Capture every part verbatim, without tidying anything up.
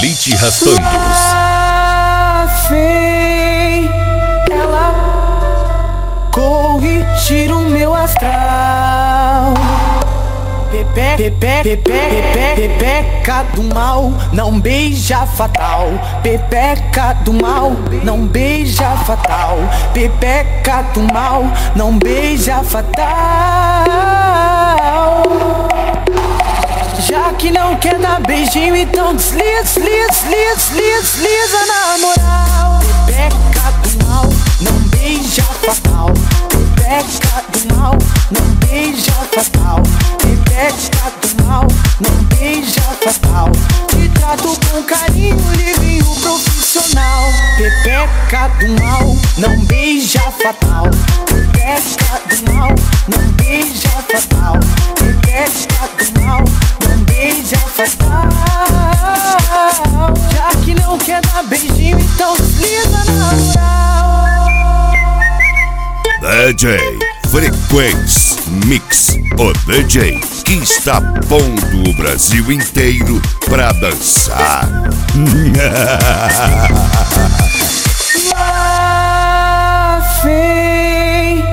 Elite Raspandos. Fei, ela corrigir o meu astral. Pepe, pepe, pepe, pepe, pepeca do mal, não beija fatal. Pepeca do mal, não beija fatal. Pepeca do mal, não beija fatal. Já que não quer dar beijinho, então desliza, desliza, desliza, desliza na moral. Pepeca do mal, não beija fatal. Pepeca do mal, não beija fatal. Pepeca do mal, não beija fatal. Te trato com carinho, livinho profissional. Pepeca do mal, não beija fatal. Pepeca do mal, não beija fatal. Pepeca do mal, não beija fatal. Já que não quer dar beijinho, então desliza na moral. D J Frequência Mix, o D J que está pondo o Brasil inteiro pra dançar. Lá vem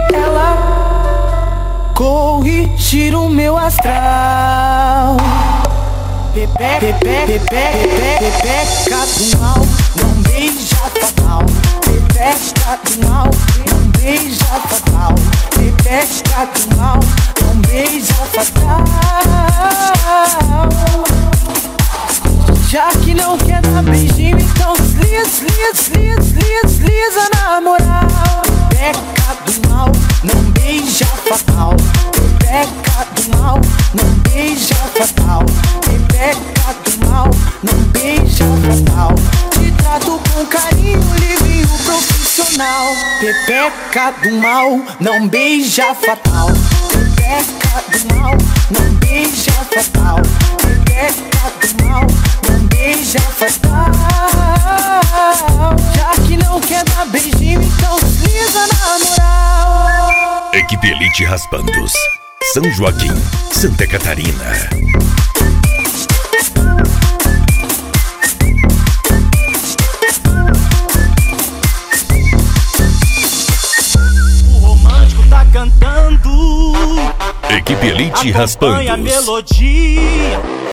ela corrigir o meu astral. Pepe, pepe, pepe, pepe, pepeca do mal, não beija fatal. Pepeca do mal, não beija fatal. Pepeca do mal, não beija fatal. Já que não quer dar beijinho, então desliza, desliza, desliza, desliza, desliza na moral. Pepeca do mal, não beija fatal. Pepeca do mal, não beija fatal. Pepeca do mal, não beija fatal. Te trato com carinho, livinho profissional. Pepeca do mal, não beija fatal. Pepeca do mal, não beija fatal. Pepeca do mal, não beija fatal. Já que não quer dar beijinho, então desliza na moral. Equipe Elite Raspandos, São Joaquim, Santa Catarina. Cantando, Equipe Elite acompanha a Raspandos. melodia.